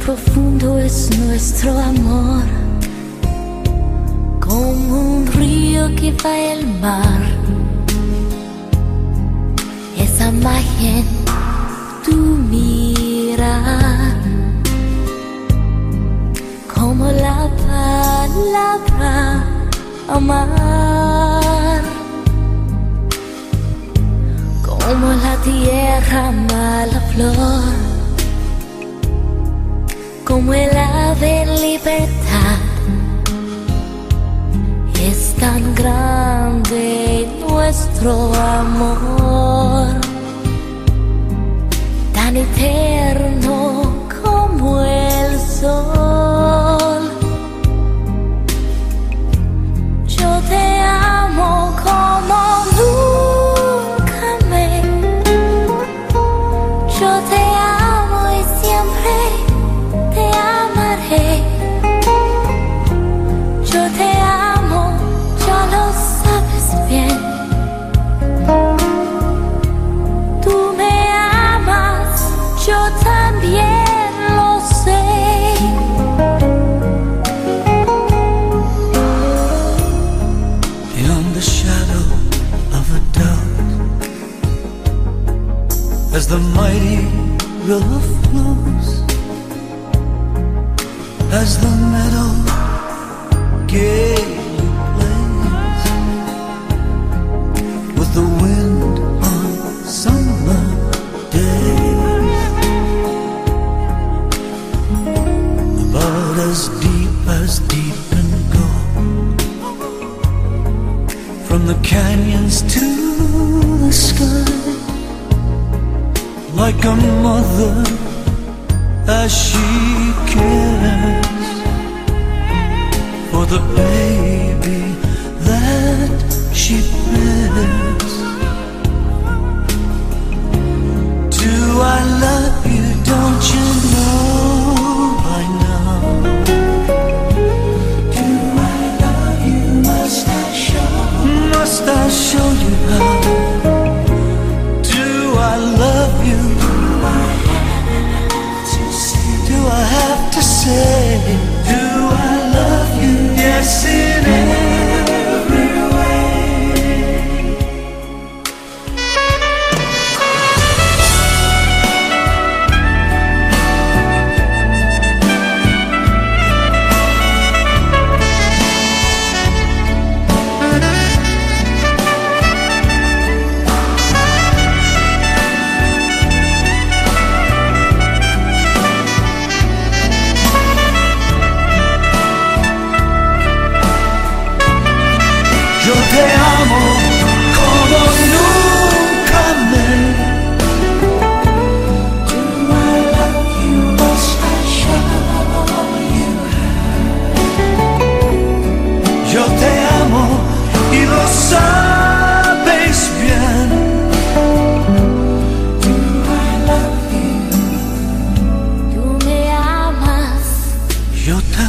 profundo es nuestro amor, como un río que va al mar. Esa magia en tu mirar, como la palabra amar, como la tierra ama la flor, como el ave en libertad. Es tan grande nuestro amor, tan eterno como el sol. Yo te amo como nunca amé. Yo te amo y siempre te amaré. Yo te amo, ya lo sabes bien. Tú me amas, yo también lo sé. Beyond the shadow of a doubt, as the mighty river flows, as the meadow gaily plays with the wind on summer days, about as deep can go, from the canyons to the sky, like a mother as she cares for the baby that she bears. Do I love you? Don't you know by now? Do I love you? Must I show you how? Do I love you? Do I have to say? Do I love you? Yes, in every way. Yo te amo como nunca amé. Do I love you? Must I show you how? Yo te amo y lo sabes bien. Do I love you? Tú me amas, Yo